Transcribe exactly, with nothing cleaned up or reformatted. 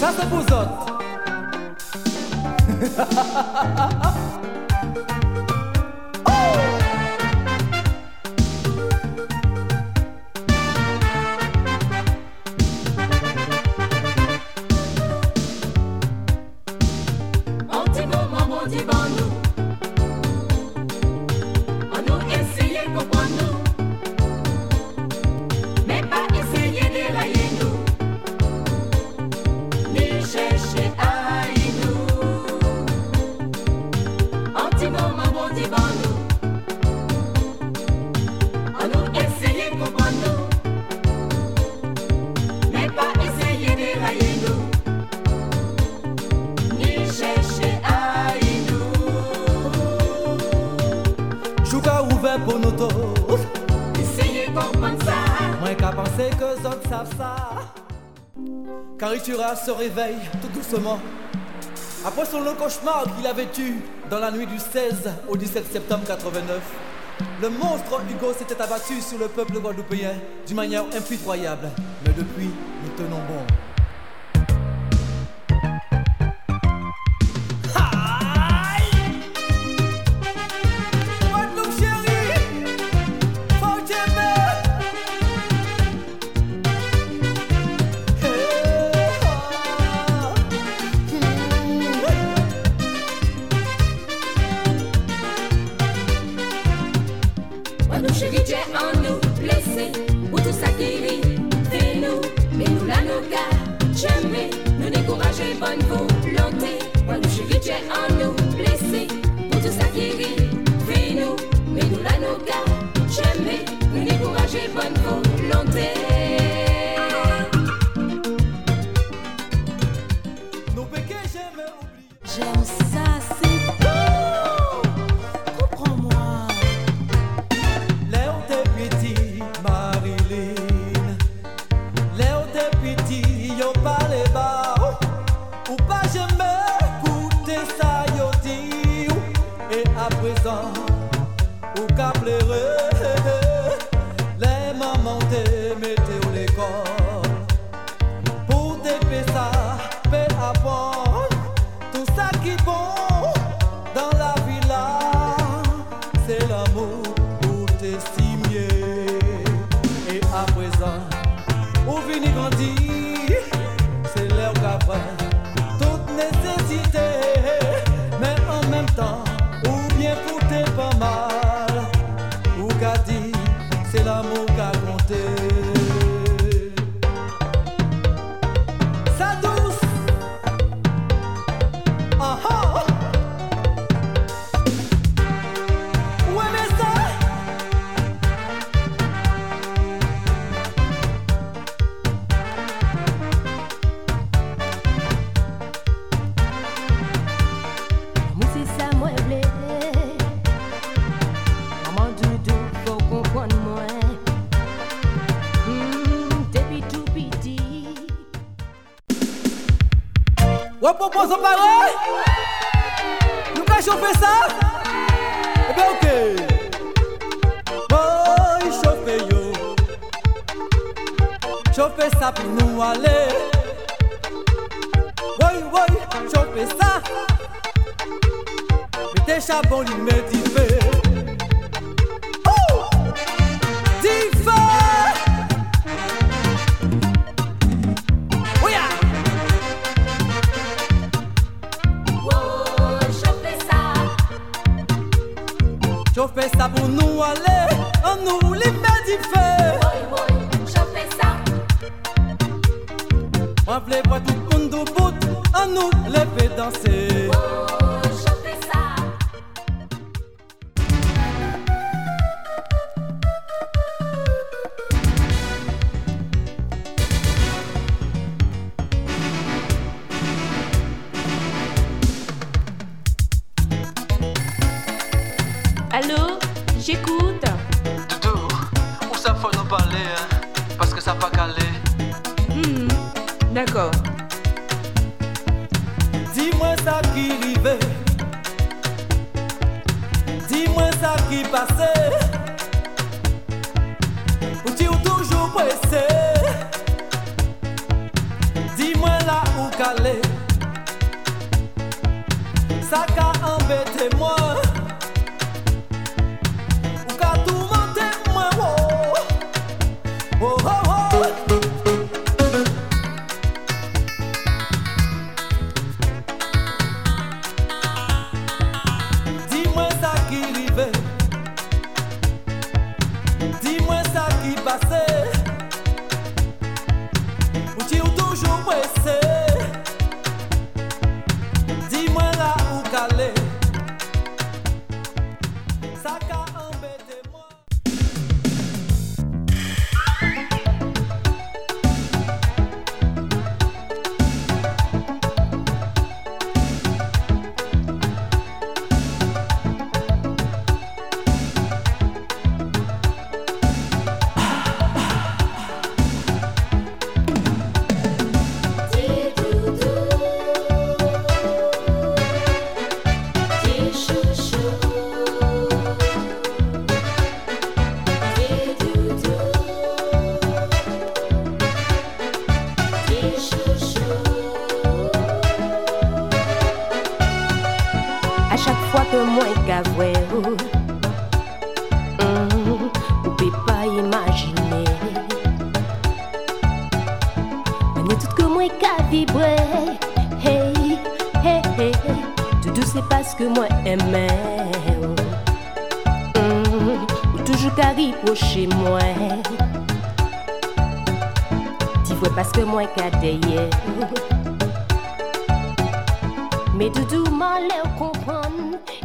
Ça c'est pour autres. Pour nous tous, essayez de comprendre ça. Moins qu'à penser que les autres savent ça. Karitura se réveille tout doucement après son long cauchemar qu'il avait eu dans la nuit du seize au dix-sept septembre quatre-vingt-neuf. Le monstre Hugo s'était abattu sur le peuple guadeloupéen d'une manière impitoyable. Mais depuis, nous tenons bon. On propose au pareil. Nous allons chauffer ça. Eh bien ok. Boy, chauffer yo. Chauffer ça pour nous aller. Boy, boy, chauffer ça. Mettez charbon, lui met du feu. Oh! Du feu! Chauffez ça pour nous aller, on nous les met du feu. Boy, boy, chauffez ça. On voulait voir tout le monde au bout, on nous les fait danser. Oh, chauffez ça. Allô, j'écoute. Doudou, où ça faut nous parler, hein? Parce que ça pas calé. Hmm, d'accord. Dis-moi ça qui arrivait. Dis-moi ça qui passait. Ou tu es toujours pressé. Dis-moi là où calé. Ça qu'a embêté moi. Ou qu'a tourmenté moi. Oh, oh, oh, oh. Dis-moi ça qui arrivait. Dis-moi ça qui passait. Ou tu es toujours pressé. Dis-moi là où caler. Ça qu'a embêté moi. À chaque fois que moi qu'avoué, vous pouvez pas imaginer. Mais tout que moi qu'a vibré, hey, hey, hey, tout doux c'est parce que moi aimais. Ou toujours qu'à ripocher moi. Tu vois parce que moi qu'a déyé. Mais doudou m'a l'air comprendre.